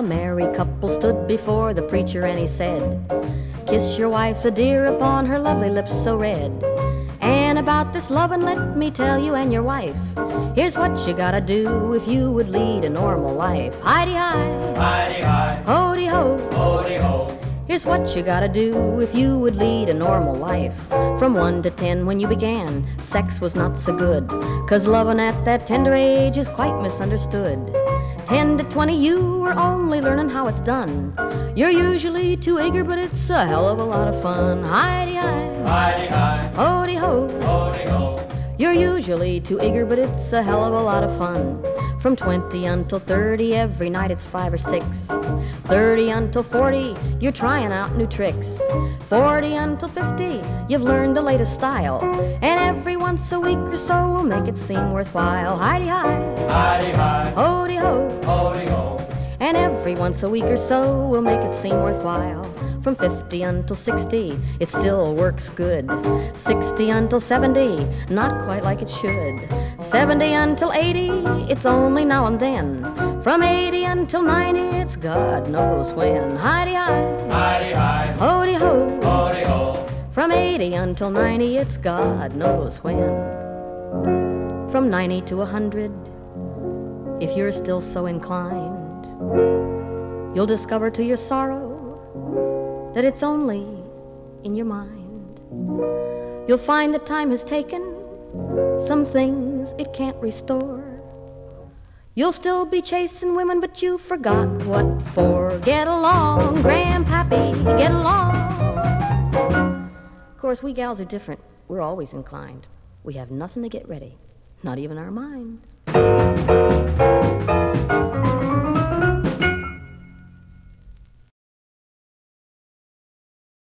married couple stood before the preacher and he said, "Kiss your wife, the dear, upon her lovely lips so red. And about this lovin', let me tell you and your wife, here's what you gotta do if you would lead a normal life. Hi-de-hi, Hi-de-hi, ho-de-ho, ho-de-ho. here's what you gotta do if you would lead a normal life. From 1 to 10 when you began, sex was not so good, 'cause lovin' at that tender age is quite misunderstood. 10 to 20 you were only learning how it's done. You're usually too eager, but it's a hell of a lot of fun. Hi-de-hi, Hi-de-hi, ho-de-ho, ho-de-ho. you're usually too eager, but it's a hell of a lot of fun. From 20 until 30, every night it's 5 or 6. 30 until 40, you're trying out new tricks. 40 until 50, you've learned the latest style. And every once a week or so will make it seem worthwhile. Hi-de-hi, Hi-de-hi, ho-de-ho, ho-de-ho. and every once a week or so will make it seem worthwhile. From 50 until 60, it still works good. 60 until 70, not quite like it should. 70 until 80, it's only now and then. From 80 until 90, it's God knows when. Hi-de-hi, Hi-de-hi, ho-de-ho, ho-de-ho. from 80 until 90, it's God knows when. From 90 to 100, if you're still so inclined, you'll discover to your sorrow that it's only in your mind. You'll find that time has taken some things it can't restore. You'll still be chasing women, but you forgot what for. Get along, Grandpappy, get along. Of course, we gals are different. We're always inclined. We have nothing to get ready, not even our mind.